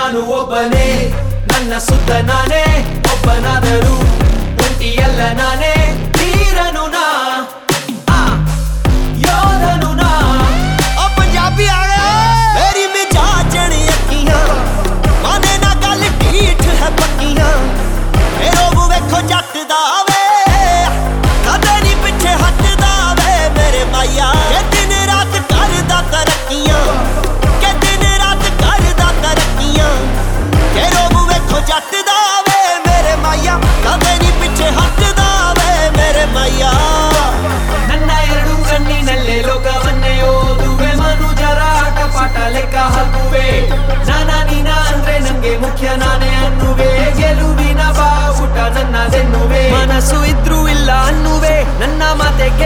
ನಾನು ಒಬ್ಬನೇ ನನ್ನ ಸುತ್ತ ನಾನೇ ಒಬ್ಬನಾದರೂ ಒಂಟಿಯಲ್ಲ ನಾನೇ ತೀರನು ನಾ ಯೋಧನು ನಾ पंजाबी आ गया मेरी मिजाज अखियां माने ना गल ढीठ है पक्कियां मेरो वेखो जट दा वे कदे नहीं पिछे हटदा वे मेरे माया के दिन रात करदा तरक्कियां के दिन रात करदा तरक्कियां मेरो वेखो जट दा वे मेरे माया कदे नहीं पिछे हटदा वे मेरे माया ನನ್ನ ಎರಡು ಕಣ್ಣಿನಲ್ಲೇ ಲೋಕವನ್ನೇ ಓದುವೆ ಮನುಜರ ಆಟ ಪಾಠ ಲೆಕ್ಕ ಹಾಕುವೆ ನಾನಾ ನೀನ ಅಂದ್ರೆ ನಂಗೆ ಮುಖ್ಯ ನಾನೇ ಅನ್ನುವೆ ಗೆಲುವಿನ ಬಾವುಟ ನನ್ನದೆನ್ನುವೆ ಮನಸ್ಸು ಇದ್ರೂ ಇಲ್ಲ ಅನ್ನುವೆ ನನ್ನ ಮಾತೆ